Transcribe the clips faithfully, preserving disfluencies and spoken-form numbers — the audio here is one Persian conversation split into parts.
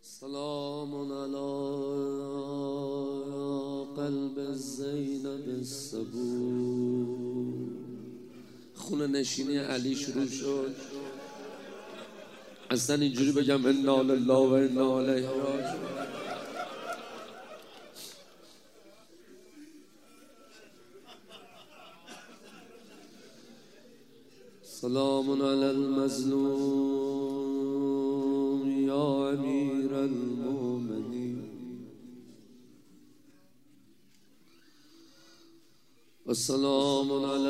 سلام على قلب زینب الصبور. خونه نشینی علی شروع شد. اصلا اینجوری بگم انا لله و انا الیه راجعون. سلام علی المظلوم یا امیر المؤمنین و سلام علی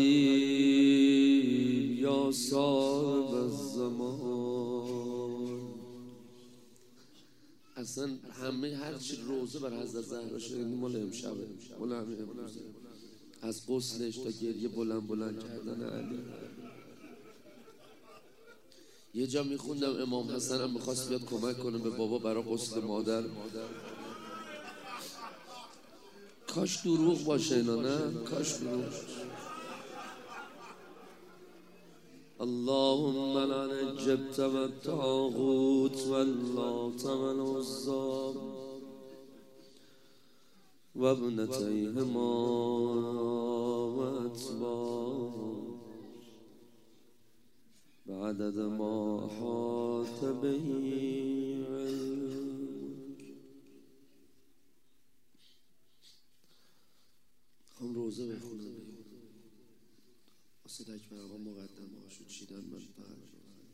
الغریب یا صاحب الزمان. اصلا همه هرچی روزه بر حضرت زهرا شده مال امشبه، مال همه امروزه، از غسلش تا گریه بلند بلند کردن علی. یه جا میخوندم امام حسن هم میخواست بیاد کمک کنه به بابا برای غسل مادر. کاش دروغ باشه اینا، نه کاش دروغ باشه. اللهم لعن جبت و الطاغوت و اللات و العزی و ابنتیهما و اتباع بعدد ما حاط به علمک. خواهم روزه بخونم واسه دک برام مقدم هاشو چیدن من بعد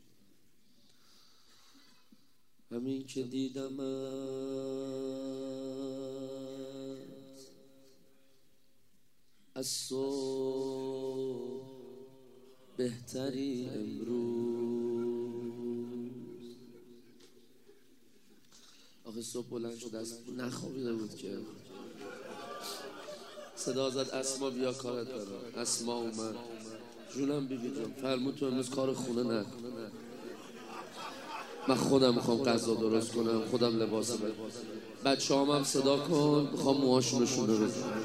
همین که دیدمت از صبح بهتری امروز. آخه صبح بلند شد از نخوابیده بود که صدا زد اسما بیا کارت دارم. اسما اومد جونم بیبی جون فرمود تو امروز کار خونه نکن، من خودم میخوام غذا درست کنم، خودم لباس بدم، بچه هم, هم صدا کن میخوام موهاشونشون رو بزنم.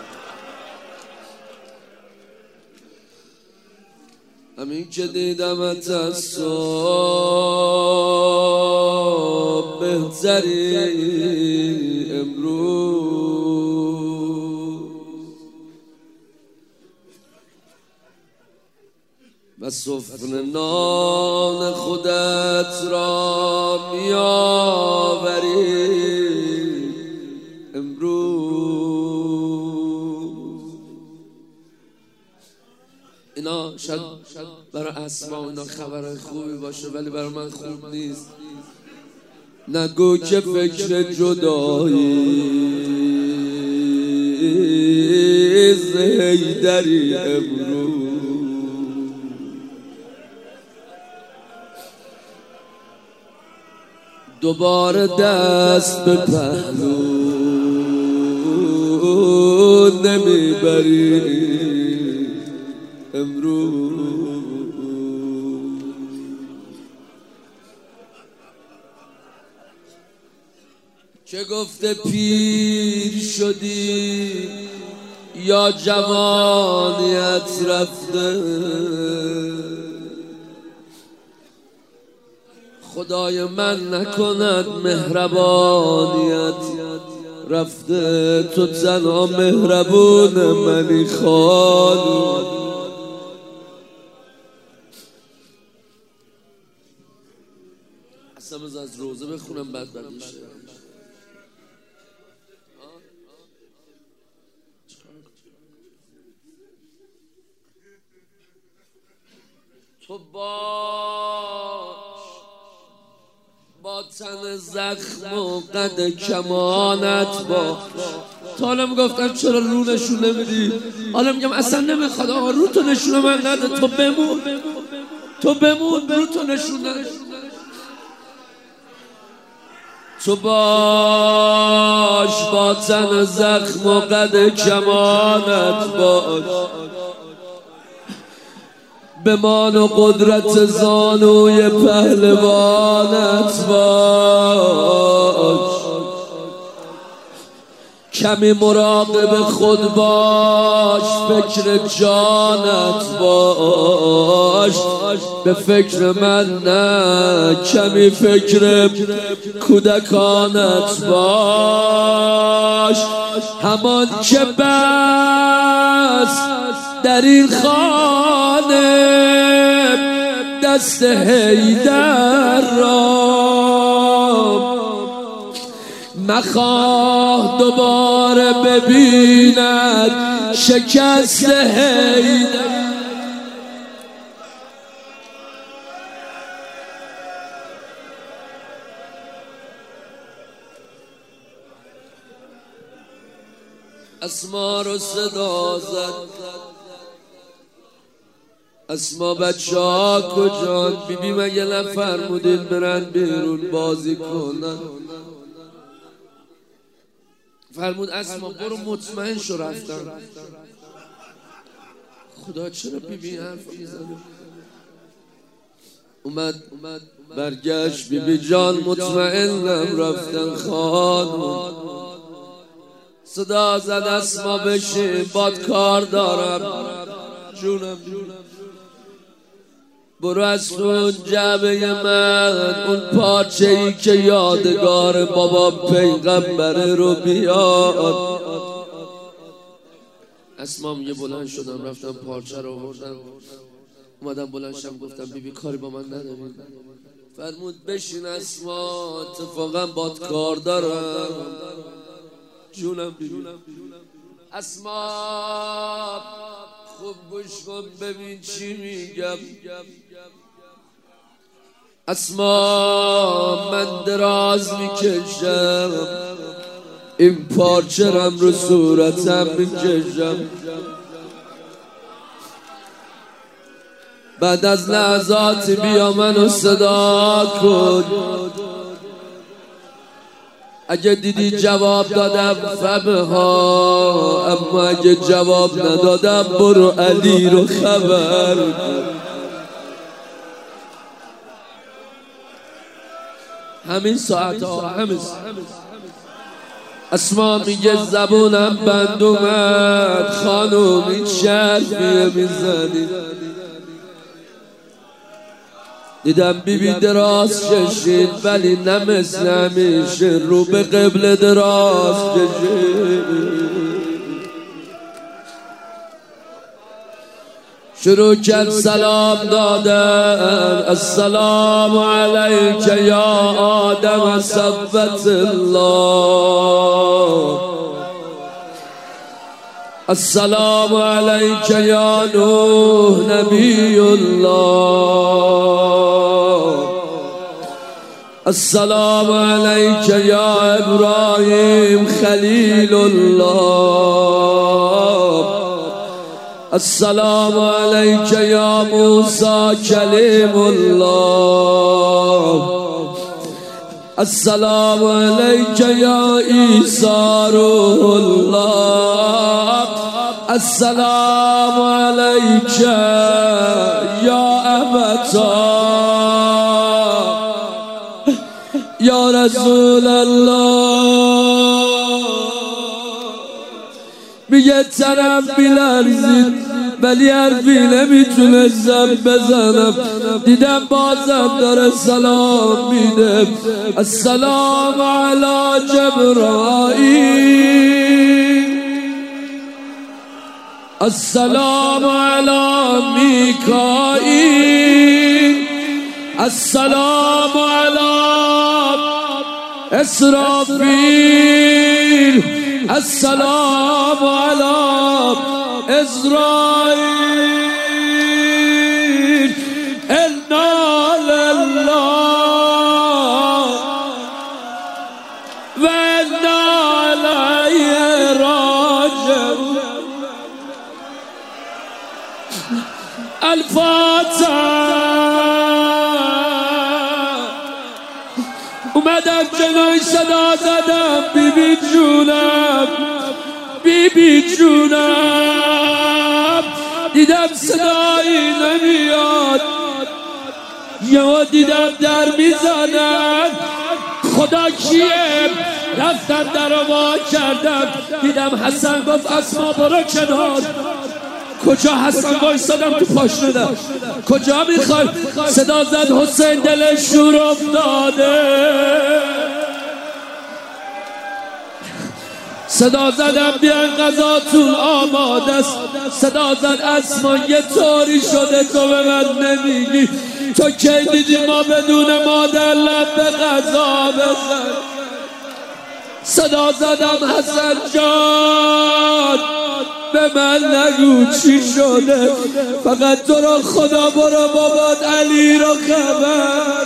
همین که دیدمت از صبح بهتری امروز و سفره نان خودت را میآوری امروز. اینا شاید برای اسما اینا خبرهای خوبی باشه ولی برای من خوب نیست. نگو که فکر جدایی زیدری امروز. دوباره دست به پهلو نمیبری امروز. چه گفته پیر شدی یا جوانیت رفته، خدای من نکند مهربانیت رفته. تو تنها مهربون منی خالی. اصلا از روزه بخونم بعد بعد میشه. تو باش با تن زخم و قد کمانت باش. تا حالا میگفتم چرا رو نشون نمیدی، حالا میگم اصلا نمیخواد آقا رو تو نشون من نده، تو بمون تو بمون رو تو نشون نده. تو باش با تن زخم و قد کمانت باش، بمان و قدرت زانوی پهلوانت باش. کمی مراقب خود باش، فکر جانت باش، به فکر من نه، کمی فکر کودکانت باش. همان که بس در این خانه دست حیدر را مخواه دوباره ببیند شکست حیدر. اسما رو صدا زد، اسما بچه ها کجان؟ بیبی مگه نفرمودین برن بیرون بازی کنن؟ فرمود اسما برو مطمئن شو رفتن. خدا چرا بیبی حرف میزنه؟ اومد برگشت بیبی جان مطمئنم رفتن خانم. صدا زد اسما بشین باد کار دارم. جونم برو از اون جعبه من اون پارچه ای که یادگار بابا پیغمبره رو بیاد. اسما میگه بلند شدم رفتم پارچه رو آوردم، اومدم بلند شدم گفتم بیبی کاری با من نداری؟ فرمود بشین اسما اتفاقا باد کار دارم. جونم بیبی. اسما خوب گوش کن ببین چی میگم. اسما من دراز میکشم، این پارچه رم رو صورتم میکشم. بعد از لحظات بیا منو صدا کن. اگه دیدی جواب دادم فهمه ها، اما اگه جواب ندادم برو علی رو خبر کن. همین ساعت ها همین اسما میگه زبونم بند اومد، خانوم این شرفیه میزنی. دیدم بیبی دراز کشید ولی نه مثل همیشه رو به قبله دراز کشید. شروع کرد سلام دادن. السلام علیک یا آدم صبت الله، السلام علیک یا نوح نبی الله، السلام علیک یا ابراهیم خلیل الله، السلام علیک یا موسی کلیم الله، السلام علیک یا عیسی روح الله، السلام علیک یا امتا یا رسول الله. میگه تنم بیلرزید ولی حرفی نمیتونستم بزنم. دیدم بازم داره سلام میده. السلام علی جبرائیل، السلام علی میکائیل، السلام علی اسرافیل، السلام علی اسرائیل. انا لله و انا الیه راجعون. الفاتحه. اومدم جلوی صدا زدم بیبی جونم، بیبی جونم. دیدم صدایی نمیاد، یهو دیدم در میزنن. خدا کیه؟ رفتم در رو وا کردم دیدم حسن گفت اسما برو کنار. کجا حسن وایسادم تو پاشنه کجا میخوای؟ صدا زد حسین دلش شور افتاده. صدا زدم بیان غذاتون آماده است. صدا زد اسما یه طوری شده تو به من نمیگی. تو کی دیدی ما بدون مادر لب به غذا بزن؟ صدا زدم حسن جان به من نگو چی شده، فقط تو را خدا برو بابات علی را خبر.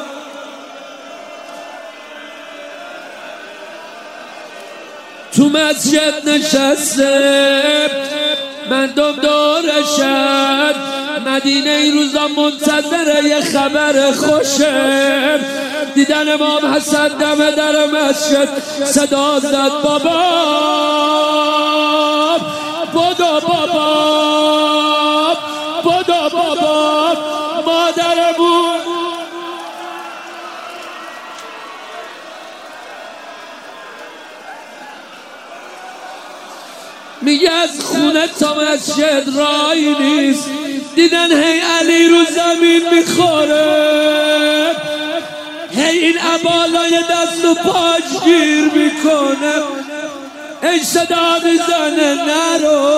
تو مسجد نشسته مردم دورشن، مدینه این روزا منتظره یه خبر خوشه. دیدن امام حسن دم در مسجد صدا زد بابا بابا بابا بابا بابا مادرمون. میگه از خونه تا مسجد رایی نیست. دیدن هی علی رو زمین میخوره، هی این عبالای دست و پاش گیر میکنه، هی صدا میزنه نرو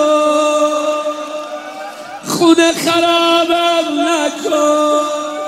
خونه خرابم نکن.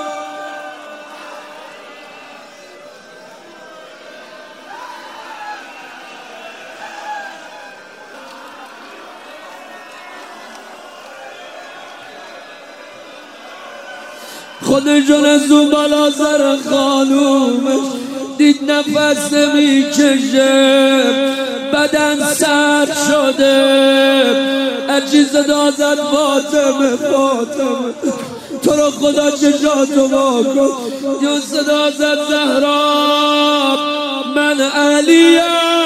خودشون از اون بالا سر خانومش دید نفس نمیکشه، بدن سرد شده، هرچی صدا زد فاطمه فاطمه تو رو خدا چشاتو واکن. یا صدا زد زهرا من علیم.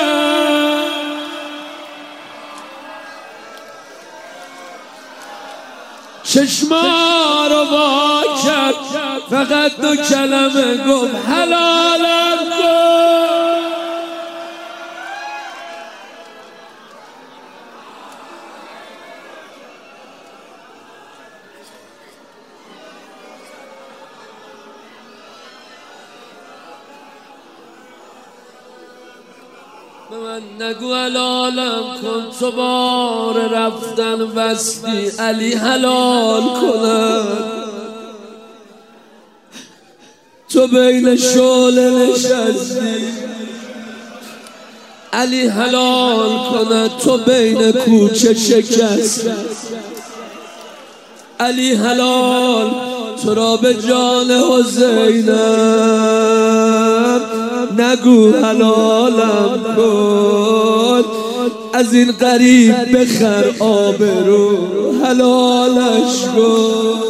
چشما رو وا کرد فقط دو کلمه گفت حلالم کن. به من نگو حلالم کن تو بار رفتن وستی علی حلال کند. تو بین شعله نشستی علی حلال کند. تو بین کوچه شکستی علی حلال تو را به جان حسینم نگو حلالم کن. از این غریب بخر آبرو حلالش کن.